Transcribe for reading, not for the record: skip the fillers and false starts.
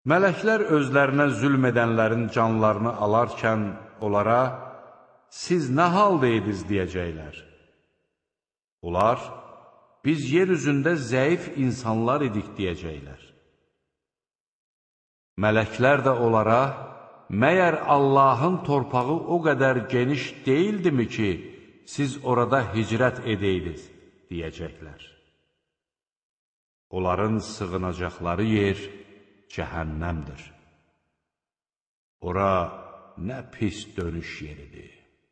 Mələklər özlərinə zülm edənlərin canlarını alarkən onlara, siz nə haldaydınız deyəcəklər. Onlar, biz yer üzündə zəif insanlar idik deyəcəklər. Mələklər də onlara, məyər Allahın torpağı o qədər geniş deyildimi ki, siz orada hicrət edəydiniz deyəcəklər. Onların sığınacaqları yer cəhənnəmdir. Ora nə pis dönüş yeridir.